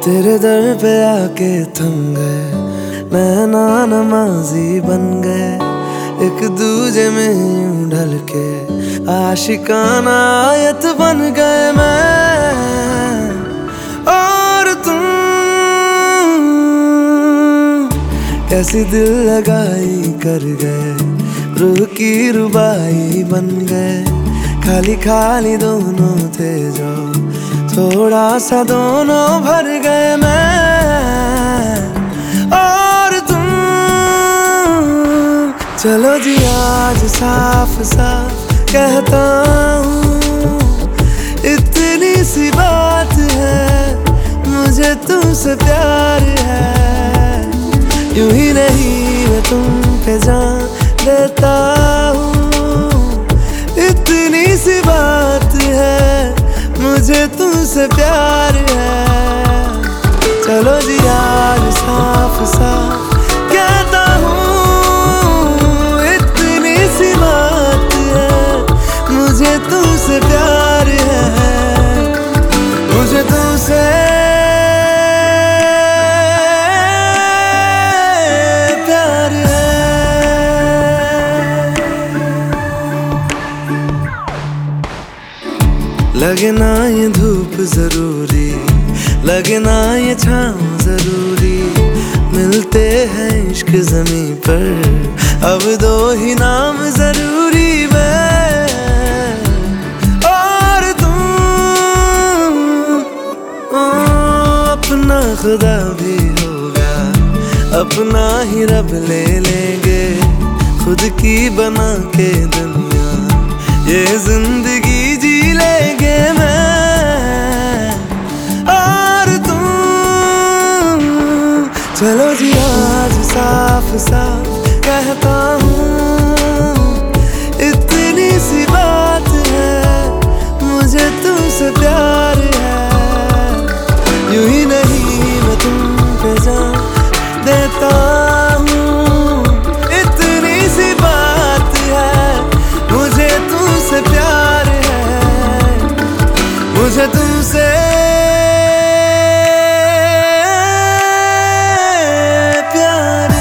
तेरे दर पे आके थम गए, नैना नमाजी बन गए, एक दूजे में यूं ढल के आशिकाना आयत बन गए मैं और तुम। कैसी दिल लगाई कर गए, रूह की रुबाई बन गए, खाली खाली दोनों थे जो थोड़ा सा दोनों भर गए मैं और तुम। चलो जी आज साफ साफ कहता हूँ, इतनी सी बात है, मुझे तुमसे प्यार है। यूं ही नहीं मैं तुम पे जान देता हूँ, इतनी सी बात है, मुझे तुमसे प्यार है। चलो जी आज साफ साफ कहता हूँ, इतनी सी बात है, मुझे तुमसे प्यार है, मुझे तुमसे प्यार है। लगे ना ये धूप जरूरी, लगे ना ये छाँव जरूरी, मिलते हैं इश्क ज़मीं पर, अब दो ही नाम जरूरी मैं और तुम। अपना खुदा भी होगा, अपना ही रब ले लेंगे, खुद की बना के दुनिया ये जिंदगी जी लेंगे मैं और तुम। चलो जी आज साफ साफ कहता हूँ, इतनी सी बात है, मुझे तुमसे प्यार है। यूं ही नहीं मैं तुम पे जान देता हूँ, इतनी सी बात है, मुझे तुमसे प्यार है, मुझे तुमसे प्यार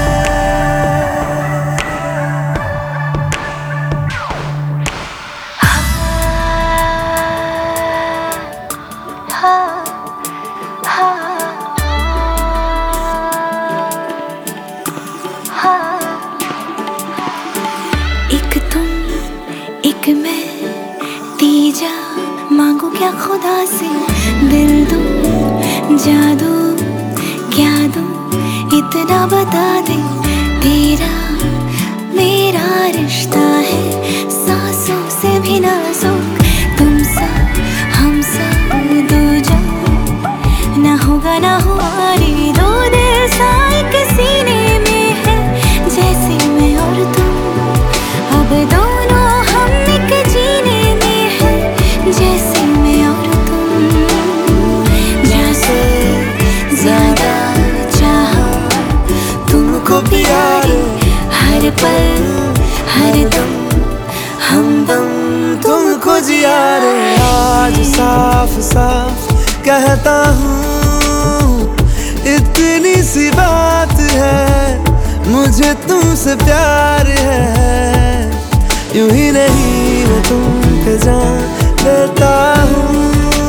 एक तुम एक मैं, तीजा मांगू क्या खुदा से, दिल दूं जादू क्या दूं, इतना बता दे, तेरा मेरा रिश्ता है सांसों से भी नाजुक, तुम सा हम सा दो जो ना होगा ना हुआ रे, दो दिल सा एक सीने में है, जैसे मैं और तुम, अब दोनों हम एक जीने में है, जैसे मैं और तुम। जैसे ज्यादा चाहा तुमको प्यारे, हर पल हर दम हमदम तुमको जिया रे। आज साफ साफ कहता हूँ, इतनी सी बात है, मुझे तुमसे प्यार है। यूं ही नहीं मैं तुम पे जान देता हूँ,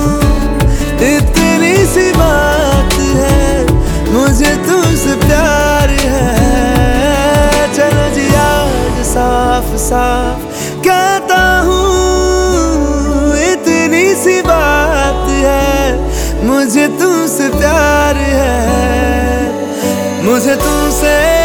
इतनी सी बात है, मुझे तुमसे प्यार है। चलो जी आज साफ साफ कहता हूँ, इतनी सी बात है, मुझे तुमसे प्यार है, मुझे तुमसे